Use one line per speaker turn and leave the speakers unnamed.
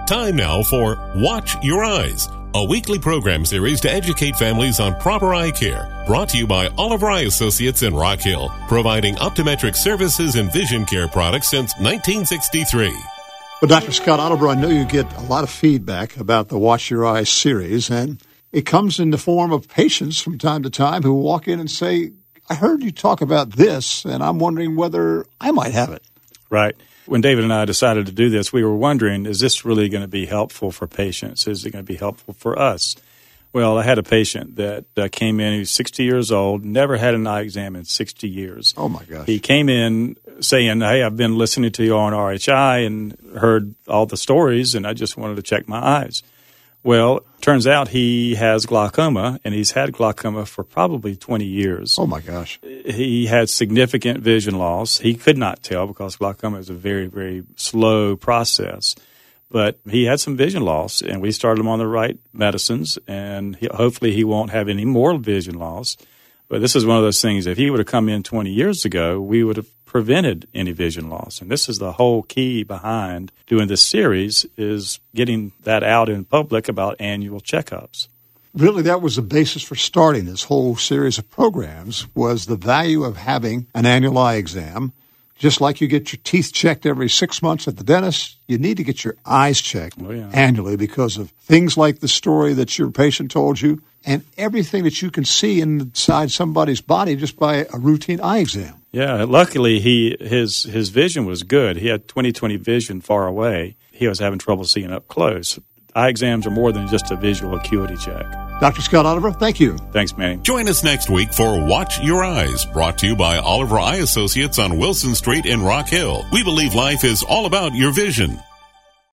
Time now for Watch Your Eyes, a weekly program series to educate families on proper eye care, brought to you by Oliver Eye Associates in Rock Hill, providing optometric services and vision care products since 1963.
Well, Dr. Scott Oliver, I know you get a lot of feedback about the Watch Your Eyes series, and it comes in the form of patients from time to time who walk in and say, I heard you talk about this, and I'm wondering whether I might have it.
Right. When David and I decided to do this, we were wondering, is this really going to be helpful for patients? Is it going to be helpful for us? Well, I had a patient that came in. He was 60 years old, never had an eye exam in 60 years.
Oh, my gosh.
He came in saying, hey, I've been listening to you on RHI and heard all the stories, and I just wanted to check my eyes. Well, turns out he has glaucoma, and he's had glaucoma for probably 20 years.
Oh, my gosh.
He had significant vision loss. He could not tell because glaucoma is a very, very slow process. But he had some vision loss, and we started him on the right medicines, and hopefully he won't have any more vision loss. But this is one of those things, if he would have come in 20 years ago, we would have prevented any vision loss. And this is the whole key behind doing this series, is getting that out in public about annual checkups.
Really, that was the basis for starting this whole series of programs, was the value of having an annual eye exam. Just like you get your teeth checked every 6 months at the dentist, you need to get your eyes checked annually because of things like the story that your patient told you and everything that you can see inside somebody's body just by a routine eye exam.
Yeah, luckily his vision was good. He had 20/20 vision far away. He was having trouble seeing up close. Eye exams are more than just a visual acuity check.
Dr. Scott Oliver, thank you.
Thanks, Manny.
Join us next week for Watch Your Eyes, brought to you by Oliver Eye Associates on Wilson Street in Rock Hill. We believe life is all about your vision.